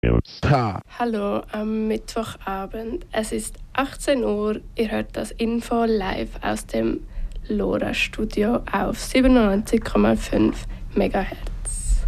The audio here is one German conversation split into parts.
Hallo am Mittwochabend. Es ist 18 Uhr. Ihr hört das Info live aus dem LoRa-Studio auf 97,5 MHz.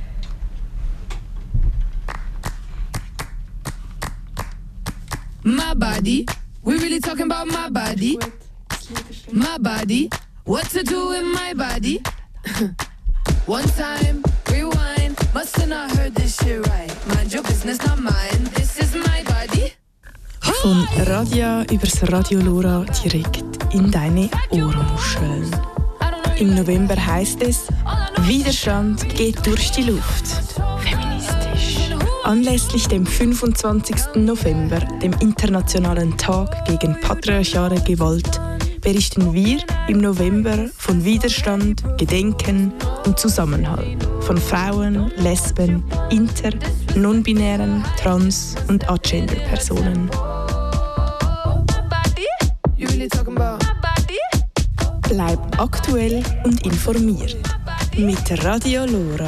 My body, we really talking about my body. My body, what to do with my body? One time, rewind, must have not heard this shit right. Mind your business, not mine, this is my body. Von Radio übers Radio LoRa direkt in deine Ohrmuscheln. Im November heisst es, Widerstand geht durch die Luft. Feministisch. Anlässlich dem 25. November, dem Internationalen Tag gegen patriarchale Gewalt, berichten wir im November von Widerstand, Gedenken und Zusammenhalt von Frauen, Lesben, inter-, non-binären, trans- und agender-Personen. Bleib aktuell und informiert mit Radio LoRa.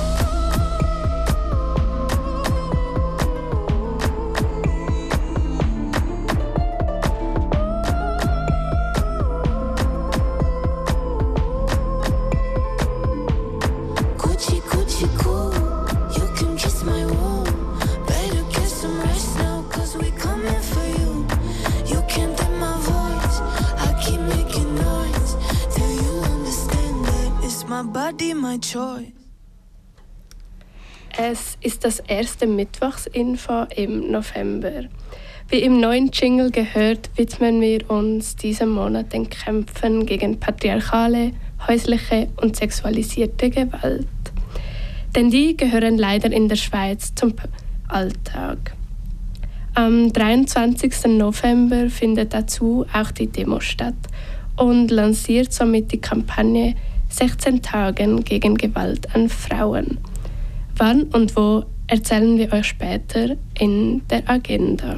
Es ist das erste Mittwochsinfo im November. Wie im neuen Jingle gehört, widmen wir uns diesem Monat den Kämpfen gegen patriarchale, häusliche und sexualisierte Gewalt. Denn die gehören leider in der Schweiz zum Alltag. Am 23. November findet dazu auch die Demo statt und lanciert somit die Kampagne 16 Tagen gegen Gewalt an Frauen. Wann und wo erzählen wir euch später in der Agenda.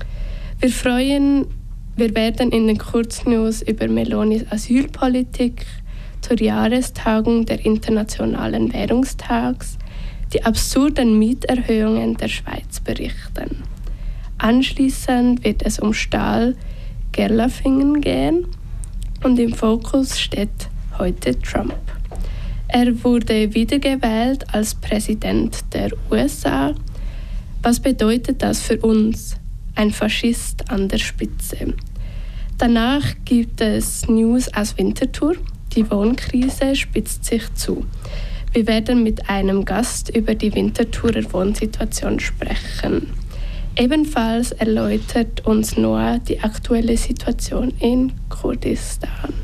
Wir werden in den Kurznews über Melonis Asylpolitik, zur Jahrestagung der Internationalen Währungstags, die absurden Mieterhöhungen der Schweiz berichten. Anschließend wird es um Stahl-Gerlafingen gehen und im Fokus steht heute Trump. Er wurde wiedergewählt als Präsident der USA. Was bedeutet das für uns? Ein Faschist an der Spitze. Danach gibt es News aus Winterthur. Die Wohnkrise spitzt sich zu. Wir werden mit einem Gast über die Winterthurer Wohnsituation sprechen. Ebenfalls erläutert uns Noah die aktuelle Situation in Kurdistan.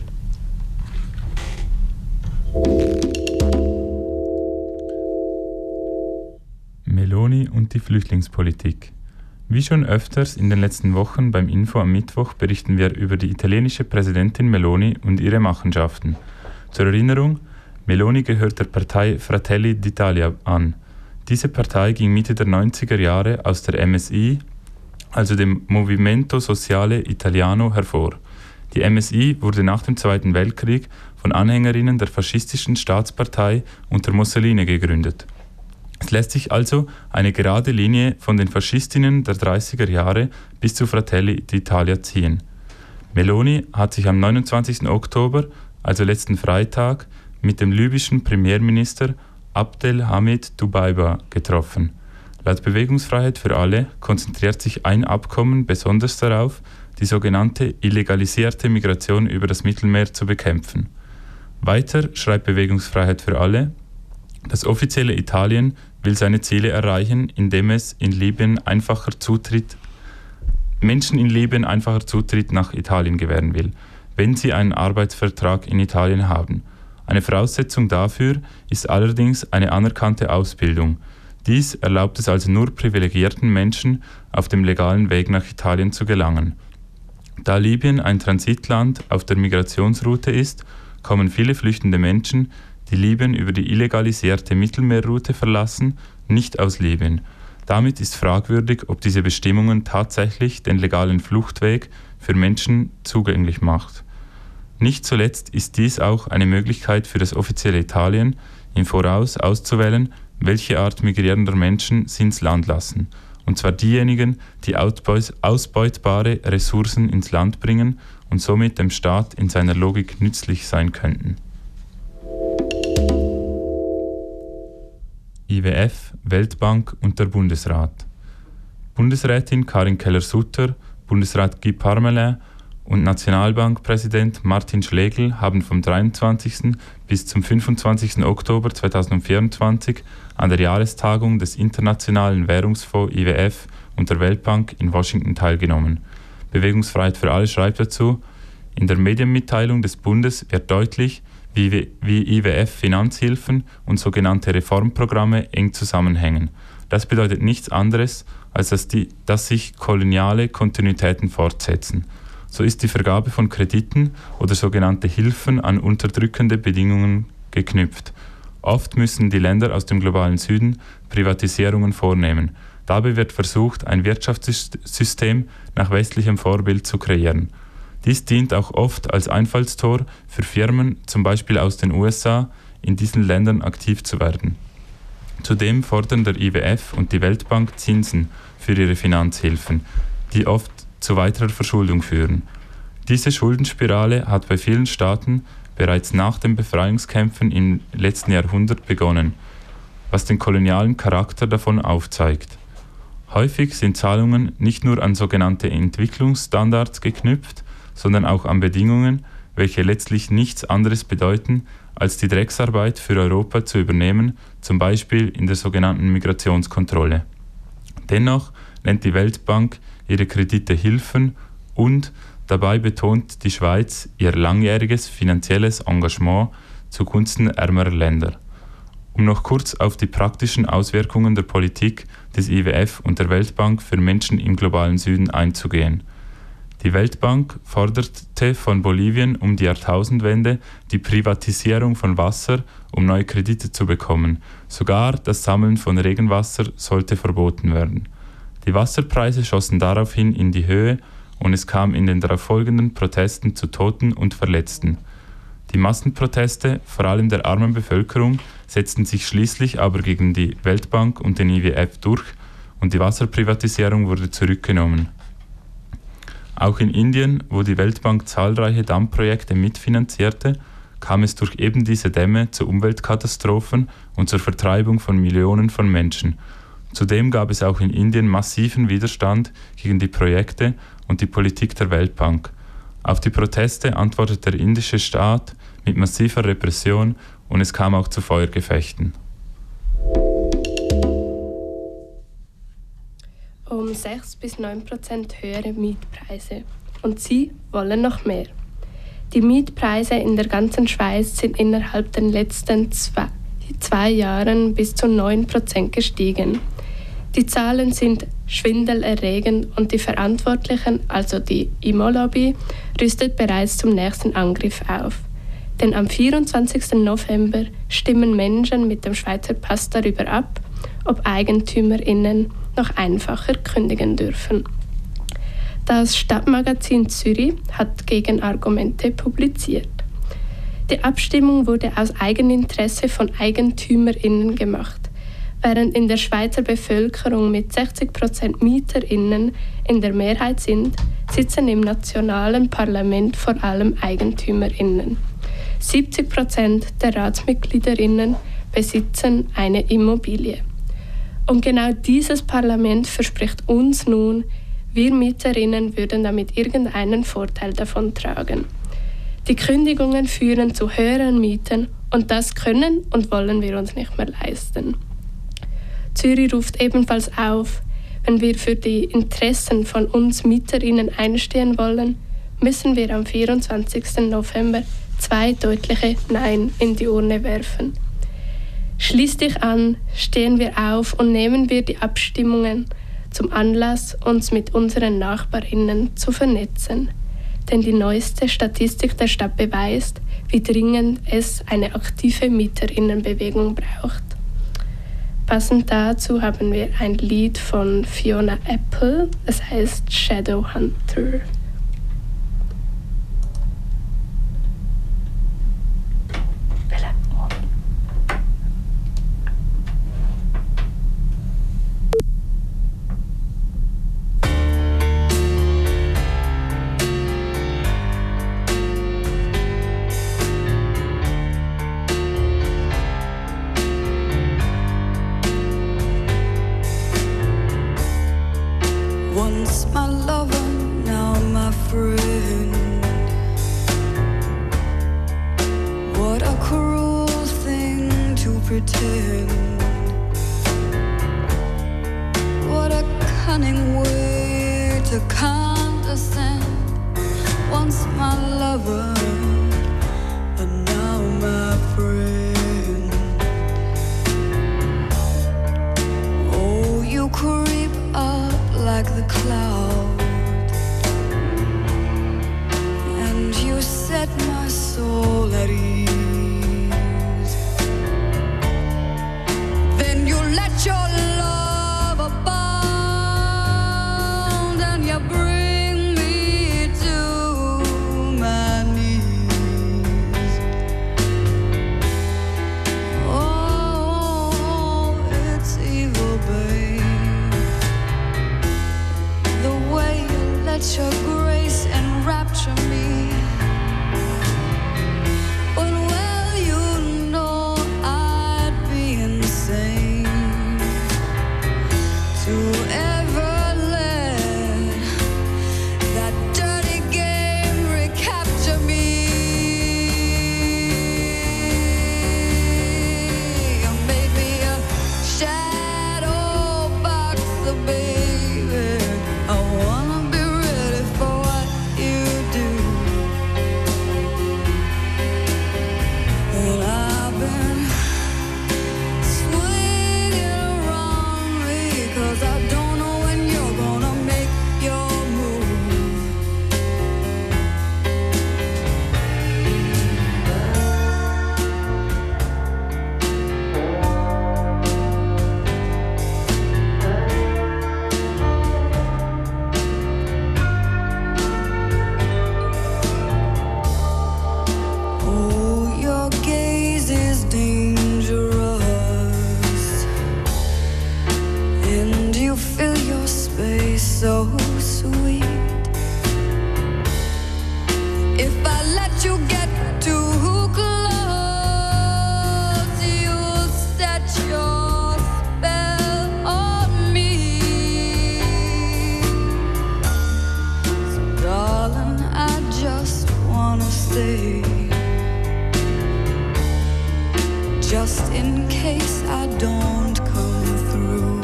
Meloni und die Flüchtlingspolitik. Wie schon öfters in den letzten Wochen beim Info am Mittwoch berichten wir über die italienische Präsidentin Meloni und ihre Machenschaften. Zur Erinnerung, Meloni gehört der Partei Fratelli d'Italia an. Diese Partei ging Mitte der 90er Jahre aus der MSI, also dem Movimento Sociale Italiano, hervor. Die MSI wurde nach dem Zweiten Weltkrieg von Anhängerinnen der faschistischen Staatspartei unter Mussolini gegründet. Es lässt sich also eine gerade Linie von den Faschistinnen der 30er Jahre bis zu Fratelli d'Italia ziehen. Meloni hat sich am 29. Oktober, also letzten Freitag, mit dem libyschen Premierminister Abdelhamid Dubaiba getroffen. Laut Bewegungsfreiheit für alle konzentriert sich ein Abkommen besonders darauf, die sogenannte illegalisierte Migration über das Mittelmeer zu bekämpfen. Weiter schreibt Bewegungsfreiheit für alle, das offizielle Italien will seine Ziele erreichen, indem es Menschen in Libyen einfacher Zutritt nach Italien gewähren will, wenn sie einen Arbeitsvertrag in Italien haben. Eine Voraussetzung dafür ist allerdings eine anerkannte Ausbildung. Dies erlaubt es also nur privilegierten Menschen, auf dem legalen Weg nach Italien zu gelangen. Da Libyen ein Transitland auf der Migrationsroute ist, kommen viele flüchtende Menschen, die Libyen über die illegalisierte Mittelmeerroute verlassen, nicht aus Libyen. Damit ist fragwürdig, ob diese Bestimmungen tatsächlich den legalen Fluchtweg für Menschen zugänglich macht. Nicht zuletzt ist dies auch eine Möglichkeit für das offizielle Italien, im Voraus auszuwählen, welche Art migrierender Menschen sie ins Land lassen. Und zwar diejenigen, die ausbeutbare Ressourcen ins Land bringen und somit dem Staat in seiner Logik nützlich sein könnten. IWF, Weltbank und der Bundesrat. Bundesrätin Karin Keller-Sutter, Bundesrat Guy Parmelin und Nationalbankpräsident Martin Schlegel haben vom 23. bis zum 25. Oktober 2024 an der Jahrestagung des Internationalen Währungsfonds IWF und der Weltbank in Washington teilgenommen. Bewegungsfreiheit für alle schreibt dazu: In der Medienmitteilung des Bundes wird deutlich, wie IWF-Finanzhilfen und sogenannte Reformprogramme eng zusammenhängen. Das bedeutet nichts anderes, als dass sich koloniale Kontinuitäten fortsetzen. So ist die Vergabe von Krediten oder sogenannte Hilfen an unterdrückende Bedingungen geknüpft. Oft müssen die Länder aus dem globalen Süden Privatisierungen vornehmen. Dabei wird versucht, ein Wirtschaftssystem nach westlichem Vorbild zu kreieren. Dies dient auch oft als Einfallstor für Firmen, zum Beispiel aus den USA, in diesen Ländern aktiv zu werden. Zudem fordern der IWF und die Weltbank Zinsen für ihre Finanzhilfen, die oft zu weiterer Verschuldung führen. Diese Schuldenspirale hat bei vielen Staaten bereits nach den Befreiungskämpfen im letzten Jahrhundert begonnen, was den kolonialen Charakter davon aufzeigt. Häufig sind Zahlungen nicht nur an sogenannte Entwicklungsstandards geknüpft, sondern auch an Bedingungen, welche letztlich nichts anderes bedeuten, als die Drecksarbeit für Europa zu übernehmen, zum Beispiel in der sogenannten Migrationskontrolle. Dennoch nennt die Weltbank ihre Kredite Hilfen und dabei betont die Schweiz ihr langjähriges finanzielles Engagement zugunsten ärmerer Länder. Um noch kurz auf die praktischen Auswirkungen der Politik des IWF und der Weltbank für Menschen im globalen Süden einzugehen. Die Weltbank forderte von Bolivien um die Jahrtausendwende die Privatisierung von Wasser, um neue Kredite zu bekommen. Sogar das Sammeln von Regenwasser sollte verboten werden. Die Wasserpreise schossen daraufhin in die Höhe und es kam in den darauffolgenden Protesten zu Toten und Verletzten. Die Massenproteste, vor allem der armen Bevölkerung, setzten sich schließlich aber gegen die Weltbank und den IWF durch und die Wasserprivatisierung wurde zurückgenommen. Auch in Indien, wo die Weltbank zahlreiche Dammprojekte mitfinanzierte, kam es durch eben diese Dämme zu Umweltkatastrophen und zur Vertreibung von Millionen von Menschen. Zudem gab es auch in Indien massiven Widerstand gegen die Projekte und die Politik der Weltbank. Auf die Proteste antwortete der indische Staat mit massiver Repression und es kam auch zu Feuergefechten. Um 6-9% höhere Mietpreise. Und sie wollen noch mehr. Die Mietpreise in der ganzen Schweiz sind innerhalb der letzten zwei Jahren bis zu 9% gestiegen. Die Zahlen sind schwindelerregend und die Verantwortlichen, also die Immo-Lobby, rüstet bereits zum nächsten Angriff auf. Denn am 24. November stimmen Menschen mit dem Schweizer Pass darüber ab, ob EigentümerInnen noch einfacher kündigen dürfen. Das Stadtmagazin Zürich hat Gegenargumente publiziert. Die Abstimmung wurde aus Eigeninteresse von EigentümerInnen gemacht. Während in der Schweizer Bevölkerung mit 60% MieterInnen in der Mehrheit sind, sitzen im nationalen Parlament vor allem EigentümerInnen. 70% der RatsmitgliederInnen besitzen eine Immobilie. Und genau dieses Parlament verspricht uns nun, wir MieterInnen würden damit irgendeinen Vorteil davon tragen. Die Kündigungen führen zu höheren Mieten und das können und wollen wir uns nicht mehr leisten. Zürich ruft ebenfalls auf, wenn wir für die Interessen von uns MieterInnen einstehen wollen, müssen wir am 24. November 2 deutliche Nein in die Urne werfen. Schließ dich an, stehen wir auf und nehmen wir die Abstimmungen zum Anlass, uns mit unseren NachbarInnen zu vernetzen. Denn die neueste Statistik der Stadt beweist, wie dringend es eine aktive MieterInnenbewegung braucht. Passend dazu haben wir ein Lied von Fiona Apple, es heißt Shadowhunter. cunning way to condescend. Once my lover, and now my friend. Oh, you creep up like the cloud, and you set my soul at ease. Then you let your love abound, and you bring me to my knees. Oh, it's evil, babe, the way you let your grace enrapture me. But well, you know I'd be insane to ever let that dirty game recapture me. You made me a shadow boxer, baby. I wanna be ready for what you do. And I've been swinging around because I don't know when you're gonna make your move. Oh, your gaze is dangerous, and you fill your space so sweet. If I let you get too close, you'll set your spell on me. So darling, I just wanna stay, just in case I don't come through.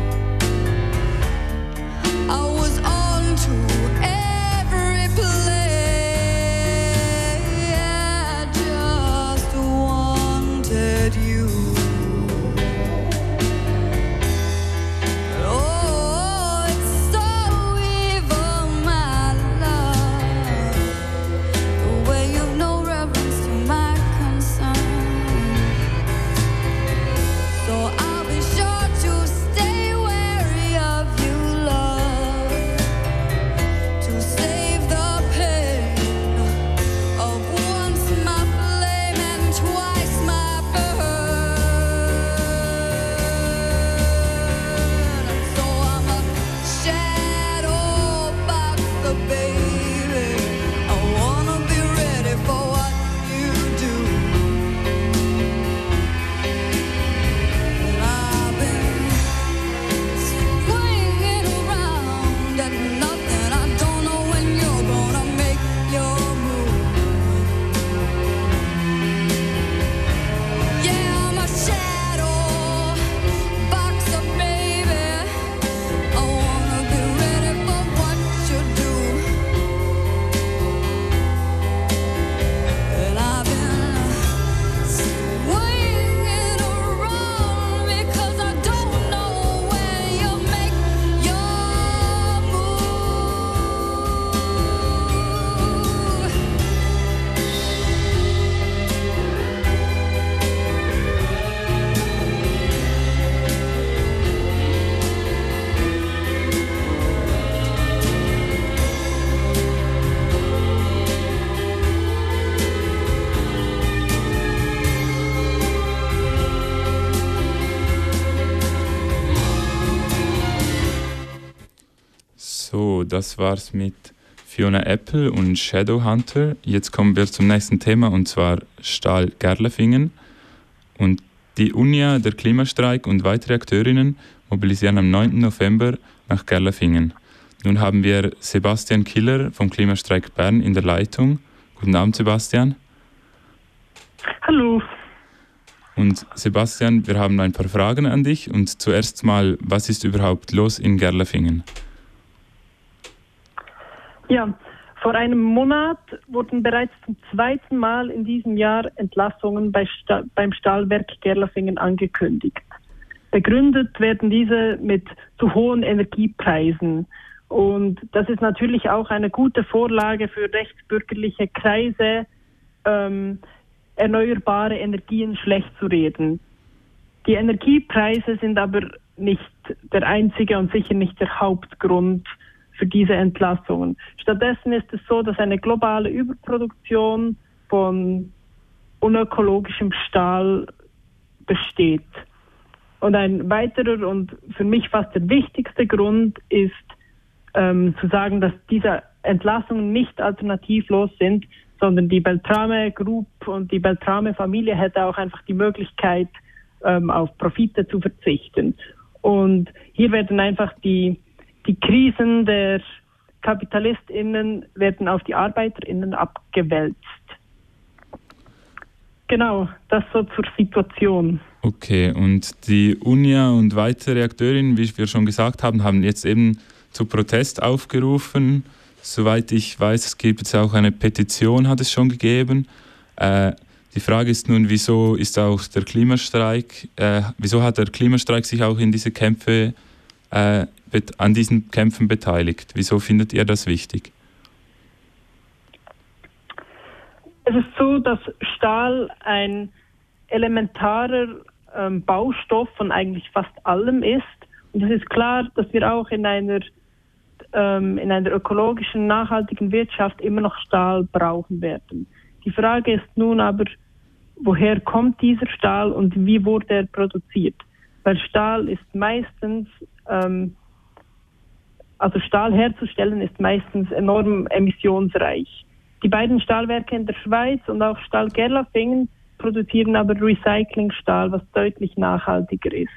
I was on to every play, I just wanted you. Oh, it's so evil, my love, the way you've no reverence to my concern. So I'll be sure to stay wary of you, love, to save the pain of once my flame and twice my burn. So I'm a shadow boxer, baby. I wanna be ready for what you do. And I've been swinging around at nothing. I don't know when you're gonna make your move. Yeah, I'm a shadow boxer, baby. I wanna be ready for what you do. And I've been swinging around because I don't know when you'll make your move. So, das war's mit Fiona Apple und Shadowhunter. Jetzt kommen wir zum nächsten Thema, und zwar Stahl Gerlafingen. Und die UNIA, der Klimastreik und weitere Akteurinnen mobilisieren am 9. November nach Gerlafingen. Nun haben wir Sebastian Killer vom Klimastreik Bern in der Leitung. Guten Abend, Sebastian. Hallo. Und Sebastian, wir haben ein paar Fragen an dich. Und zuerst mal, was ist überhaupt los in Gerlafingen? Ja, vor einem Monat wurden bereits zum zweiten Mal in diesem Jahr Entlassungen beim Stahlwerk Gerlafingen angekündigt. Begründet werden diese mit zu hohen Energiepreisen. Und das ist natürlich auch eine gute Vorlage für rechtsbürgerliche Kreise, erneuerbare Energien schlecht zu reden. Die Energiepreise sind aber nicht der einzige und sicher nicht der Hauptgrund für diese Entlassungen. Stattdessen ist es so, dass eine globale Überproduktion von unökologischem Stahl besteht. Und ein weiterer und für mich fast der wichtigste Grund ist, zu sagen, dass diese Entlassungen nicht alternativlos sind, sondern die Beltrame Group und die Beltrame Familie hätte auch einfach die Möglichkeit, auf Profite zu verzichten. Und hier werden einfach die Krisen der KapitalistInnen werden auf die ArbeiterInnen abgewälzt. Genau, das so zur Situation. Okay, und die Unia und weitere Akteurinnen, wie wir schon gesagt haben, haben jetzt eben zu Protest aufgerufen. Soweit ich weiß, es gibt jetzt auch eine Petition, hat es schon gegeben. Die Frage ist nun, wieso hat der Klimastreik sich auch in diese Kämpfe, an diesen Kämpfen beteiligt? Wieso findet ihr das wichtig? Es ist so, dass Stahl ein elementarer Baustoff von eigentlich fast allem ist. Und es ist klar, dass wir auch in einer ökologischen, nachhaltigen Wirtschaft immer noch Stahl brauchen werden. Die Frage ist nun aber, woher kommt dieser Stahl und wie wurde er produziert? Weil Stahl ist meistens, Stahl herzustellen ist meistens enorm emissionsreich. Die beiden Stahlwerke in der Schweiz und auch Stahl Gerlafingen produzieren aber Recyclingstahl, was deutlich nachhaltiger ist.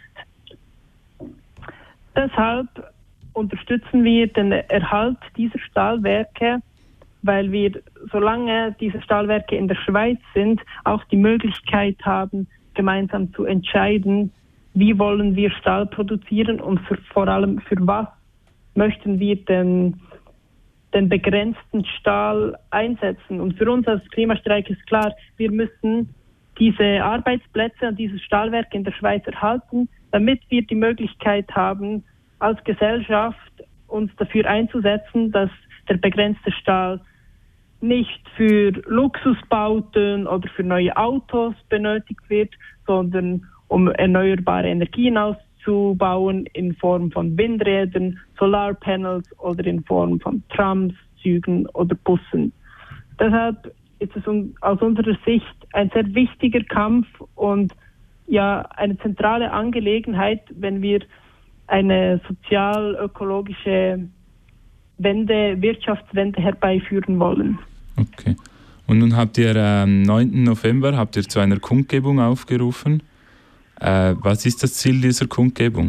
Deshalb unterstützen wir den Erhalt dieser Stahlwerke, weil wir, solange diese Stahlwerke in der Schweiz sind, auch die Möglichkeit haben, gemeinsam zu entscheiden, wie wollen wir Stahl produzieren und vor allem für was möchten wir den begrenzten Stahl einsetzen. Und für uns als Klimastreik ist klar, wir müssen diese Arbeitsplätze und dieses Stahlwerk in der Schweiz erhalten, damit wir die Möglichkeit haben, als Gesellschaft uns dafür einzusetzen, dass der begrenzte Stahl nicht für Luxusbauten oder für neue Autos benötigt wird, sondern um erneuerbare Energien auszubauen in Form von Windrädern, Solarpanels oder in Form von Trams, Zügen oder Bussen. Deshalb ist es aus unserer Sicht ein sehr wichtiger Kampf und ja eine zentrale Angelegenheit, wenn wir eine sozial-ökologische Wirtschaftswende herbeiführen wollen. Okay. Und nun habt ihr am 9. November zu einer Kundgebung aufgerufen. Was ist das Ziel dieser Kundgebung?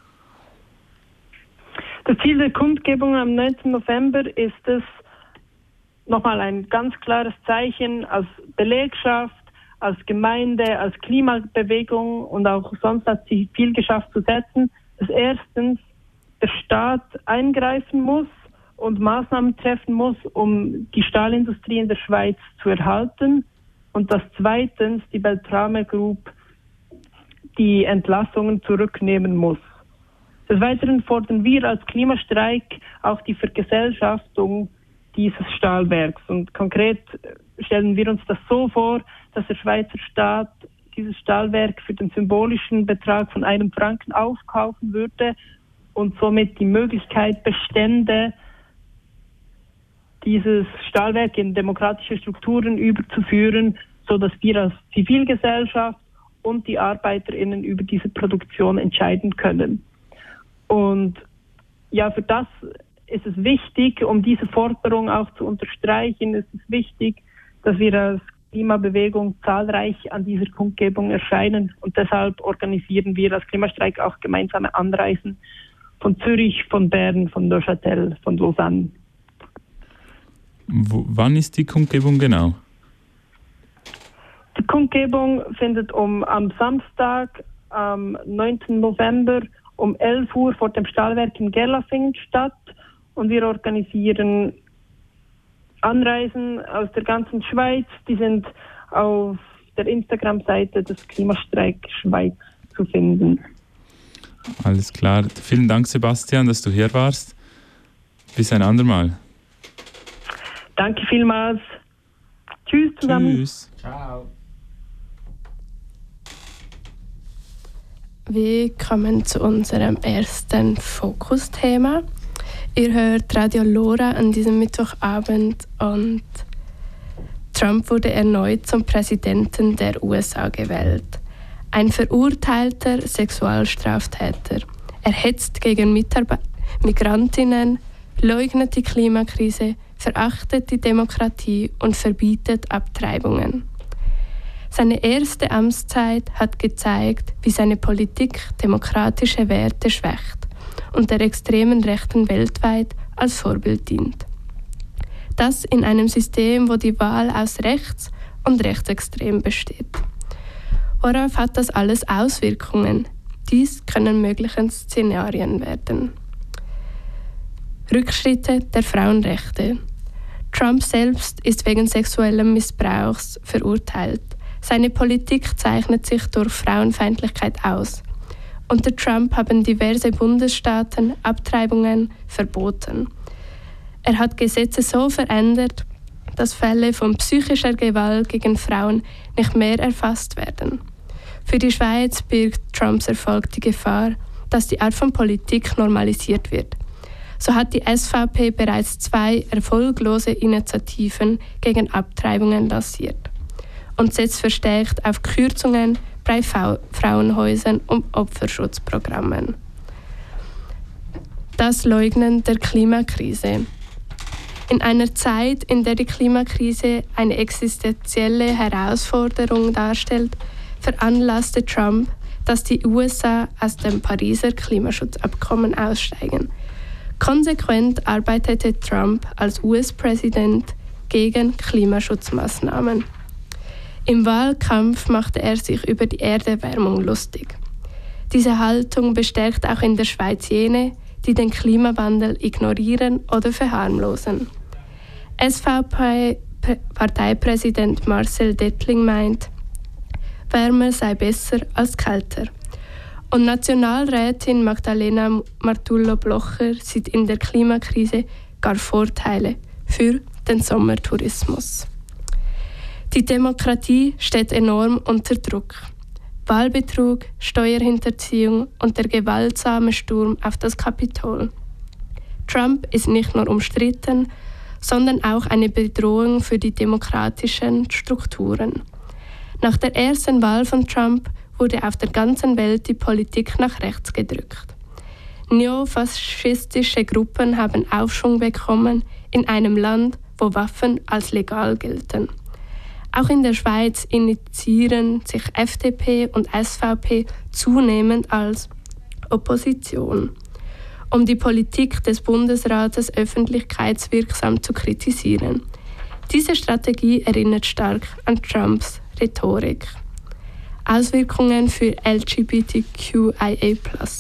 Das Ziel der Kundgebung am 9. November ist es, nochmal ein ganz klares Zeichen als Belegschaft, als Gemeinde, als Klimabewegung und auch sonst als Zivilgesellschaft zu setzen, dass erstens der Staat eingreifen muss und Maßnahmen treffen muss, um die Stahlindustrie in der Schweiz zu erhalten und dass zweitens die Beltrame Group die Entlassungen zurücknehmen muss. Des Weiteren fordern wir als Klimastreik auch die Vergesellschaftung dieses Stahlwerks. Und konkret stellen wir uns das so vor, dass der Schweizer Staat dieses Stahlwerk für den symbolischen Betrag von 1 Franken aufkaufen würde und somit die Möglichkeit bestände, dieses Stahlwerk in demokratische Strukturen überzuführen, sodass wir als Zivilgesellschaft und die ArbeiterInnen über diese Produktion entscheiden können. Und ja, für das ist es wichtig, um diese Forderung auch zu unterstreichen, ist es wichtig, dass wir als Klimabewegung zahlreich an dieser Kundgebung erscheinen. Und deshalb organisieren wir als Klimastreik auch gemeinsame Anreisen von Zürich, von Bern, von Neuchâtel, von Lausanne. Wann ist die Kundgebung genau? Die Die Kundgebung findet am Samstag, am 9. November um 11 Uhr vor dem Stahlwerk in Gerlafingen statt und wir organisieren Anreisen aus der ganzen Schweiz. Die sind auf der Instagram-Seite des Klimastreik Schweiz zu finden. Alles klar. Vielen Dank, Sebastian, dass du hier warst. Bis ein andermal. Danke vielmals. Tschüss zusammen. Tschüss. Ciao. Wir kommen zu unserem ersten Fokusthema. Ihr hört Radio Lora an diesem Mittwochabend und Trump wurde erneut zum Präsidenten der USA gewählt. Ein verurteilter Sexualstraftäter. Er hetzt gegen Migrantinnen, leugnet die Klimakrise, verachtet die Demokratie und verbietet Abtreibungen. Seine erste Amtszeit hat gezeigt, wie seine Politik demokratische Werte schwächt und der extremen Rechten weltweit als Vorbild dient. Das in einem System, wo die Wahl aus rechts und rechtsextrem besteht. Worauf hat das alles Auswirkungen? Dies können mögliche Szenarien werden. Rückschritte der Frauenrechte. Trump selbst ist wegen sexuellen Missbrauchs verurteilt. Seine Politik zeichnet sich durch Frauenfeindlichkeit aus. Unter Trump haben diverse Bundesstaaten Abtreibungen verboten. Er hat Gesetze so verändert, dass Fälle von psychischer Gewalt gegen Frauen nicht mehr erfasst werden. Für die Schweiz birgt Trumps Erfolg die Gefahr, dass die Art von Politik normalisiert wird. So hat die SVP bereits 2 erfolglose Initiativen gegen Abtreibungen lanciert und setzt verstärkt auf Kürzungen bei Frauenhäusern und Opferschutzprogrammen. Das Leugnen der Klimakrise. In einer Zeit, in der die Klimakrise eine existenzielle Herausforderung darstellt, veranlasste Trump, dass die USA aus dem Pariser Klimaschutzabkommen aussteigen. Konsequent arbeitete Trump als US-Präsident gegen Klimaschutzmaßnahmen. Im Wahlkampf machte er sich über die Erderwärmung lustig. Diese Haltung bestärkt auch in der Schweiz jene, die den Klimawandel ignorieren oder verharmlosen. SVP-Parteipräsident Marcel Dettling meint, wärmer sei besser als kälter. Und Nationalrätin Magdalena Martullo-Blocher sieht in der Klimakrise gar Vorteile für den Sommertourismus. Die Demokratie steht enorm unter Druck. Wahlbetrug, Steuerhinterziehung und der gewaltsame Sturm auf das Kapitol. Trump ist nicht nur umstritten, sondern auch eine Bedrohung für die demokratischen Strukturen. Nach der ersten Wahl von Trump wurde auf der ganzen Welt die Politik nach rechts gedrückt. Neofaschistische Gruppen haben Aufschwung bekommen in einem Land, wo Waffen als legal gelten. Auch in der Schweiz initiieren sich FDP und SVP zunehmend als Opposition, um die Politik des Bundesrates öffentlichkeitswirksam zu kritisieren. Diese Strategie erinnert stark an Trumps Rhetorik. Auswirkungen für LGBTQIA+.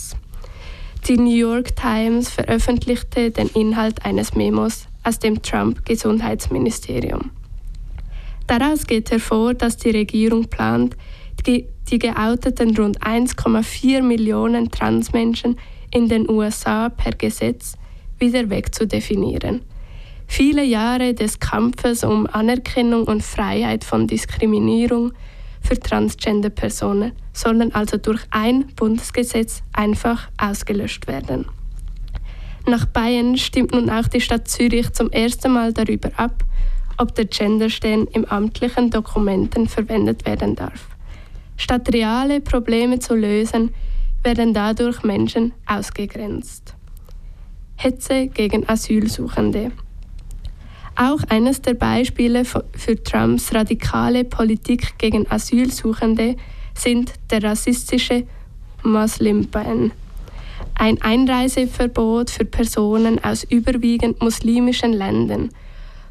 Die New York Times veröffentlichte den Inhalt eines Memos aus dem Trump-Gesundheitsministerium. Daraus geht hervor, dass die Regierung plant, die geouteten rund 1,4 Millionen Transmenschen in den USA per Gesetz wieder wegzudefinieren. Viele Jahre des Kampfes um Anerkennung und Freiheit von Diskriminierung für Transgender-Personen sollen also durch ein Bundesgesetz einfach ausgelöscht werden. Nach Bayern stimmt nun auch die Stadt Zürich zum ersten Mal darüber ab, ob der Genderstern in amtlichen Dokumenten verwendet werden darf. Statt reale Probleme zu lösen, werden dadurch Menschen ausgegrenzt. Hetze gegen Asylsuchende. Auch eines der Beispiele für Trumps radikale Politik gegen Asylsuchende sind der rassistische Muslim-Ban. Ein Einreiseverbot für Personen aus überwiegend muslimischen Ländern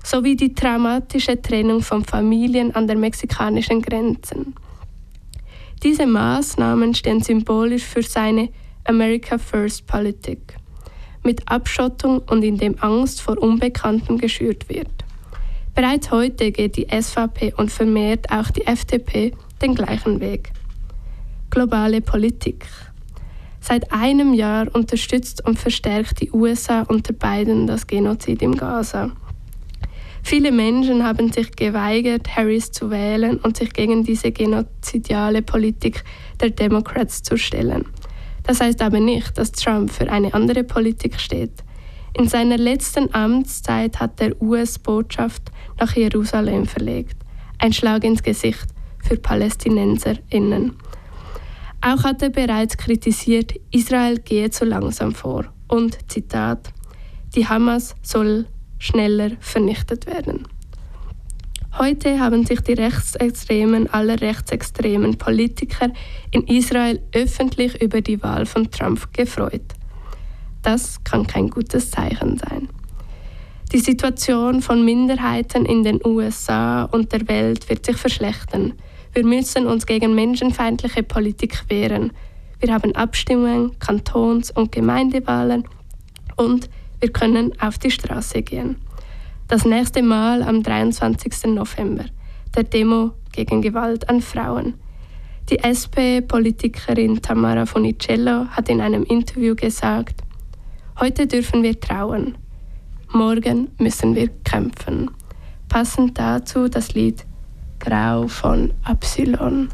sowie die traumatische Trennung von Familien an der mexikanischen Grenze. Diese Maßnahmen stehen symbolisch für seine America First Politik, mit Abschottung und indem Angst vor Unbekanntem geschürt wird. Bereits heute geht die SVP und vermehrt auch die FDP den gleichen Weg. Globale Politik. Seit einem Jahr unterstützt und verstärkt die USA unter Biden das Genozid im Gaza. Viele Menschen haben sich geweigert, Harris zu wählen und sich gegen diese genozidiale Politik der Democrats zu stellen. Das heißt aber nicht, dass Trump für eine andere Politik steht. In seiner letzten Amtszeit hat der US-Botschaft nach Jerusalem verlegt. Ein Schlag ins Gesicht für PalästinenserInnen. Auch hat er bereits kritisiert, Israel gehe zu langsam vor und, Zitat, die Hamas soll schneller vernichtet werden. Heute haben sich die Rechtsextremen aller rechtsextremen Politiker in Israel öffentlich über die Wahl von Trump gefreut. Das kann kein gutes Zeichen sein. Die Situation von Minderheiten in den USA und der Welt wird sich verschlechtern. Wir müssen uns gegen menschenfeindliche Politik wehren. Wir haben Abstimmungen, Kantons- und Gemeindewahlen und wir können auf die Straße gehen. Das nächste Mal am 23. November, der Demo gegen Gewalt an Frauen. Die SP-Politikerin Tamara Funicello hat in einem Interview gesagt, heute dürfen wir trauen, morgen müssen wir kämpfen. Passend dazu das Lied Grau von Absilon.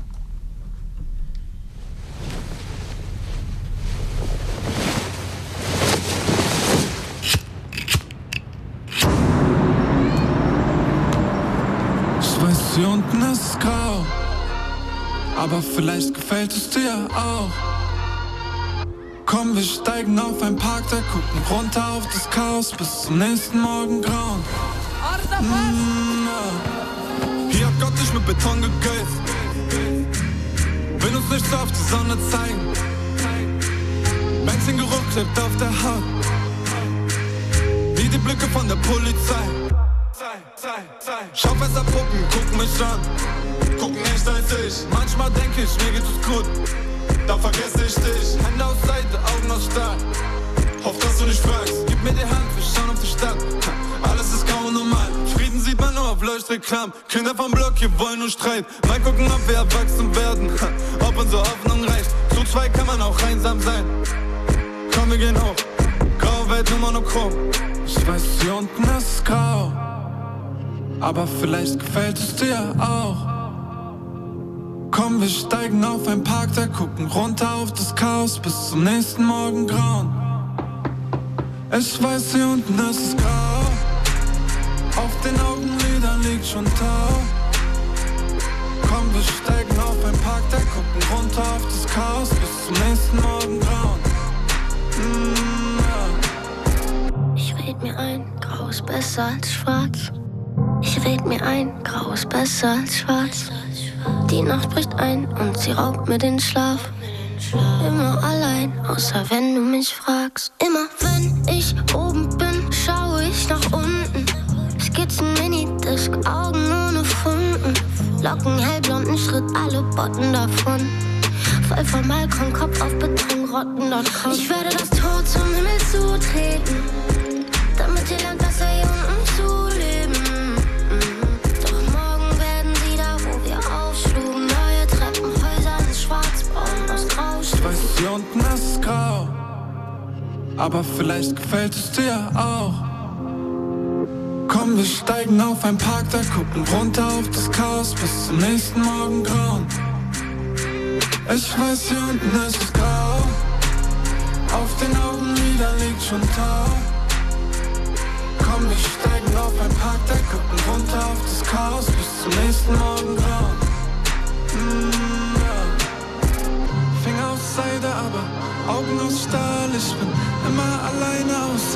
Ich weiß, hier unten ist es grau, aber vielleicht gefällt es dir auch. Komm, wir steigen auf ein Parkdeck, gucken runter auf das Chaos bis zum nächsten Morgengrauen. Hier hat Gott dich mit Beton gegößt, will uns nichts auf die Sonne zeigen. Benzingeruch klebt auf der Haut, wie die Blicke von der Polizei. Schaufensterpuppen gucken mich an, gucken echt als ich. Manchmal denke ich, mir geht es gut, da vergesse ich dich. Hände aus Seite, Augen aus Stahl, hoff, dass du nicht fragst. Gib mir die Hand, wir schauen auf die Stadt, alles ist grau und normal. Frieden sieht man nur auf Leuchtreklam, Kinder vom Block, hier wollen nur Streit. Mal gucken, ob wir erwachsen werden, ob unsere Hoffnung reicht. Zu zweit kann man auch einsam sein. Komm, wir gehen hoch, graue Welt nur monochrom. Ich weiß, hier unten ist es grau, aber vielleicht gefällt es dir auch. Komm, wir steigen auf ein Parkdeck, gucken runter auf das Chaos bis zum nächsten Morgengrauen. Ich weiß, hier unten ist es grau, auf den Augenlidern liegt schon Tau. Komm, wir steigen auf ein Parkdeck, gucken runter auf das Chaos bis zum nächsten Morgengrauen. Ich red mir ein, grau ist besser als schwarz. Ich red mir ein, grau ist besser als schwarz. Die Nacht bricht ein und sie raubt mir den Schlaf. Immer allein, außer wenn du mich fragst. Immer wenn ich oben bin, schaue ich nach unten. Skizzen, Minidisc, Augen ohne Funken. Locken, hellblonden Schritt, alle Botten davon. Fall vom Balkon, Kopf auf Beton, rotten.com. Ich werde das Tor zum Himmel zutreten, damit ihr lernt, besser hier unten zu leben. Doch morgen werden sie da, wo wir aufschlugen. Neue Treppenhäuser in Schwarzbraun aus Grau. Ich weiß, hier unten ist es grau, aber vielleicht gefällt es dir auch. Komm, wir steigen auf ein Parkdeck, gucken runter auf das Chaos bis zum nächsten Morgengrauen. Ich weiß, hier unten ist es grau, auf den Augenlidern liegt schon Tau. Komm, wir steigen auf ein Parkdeck, gucken runter auf das Chaos bis zum nächsten Morgengrauen. Finger aus Seide, aber Augen aus Stahl. Ich bin immer alleine außer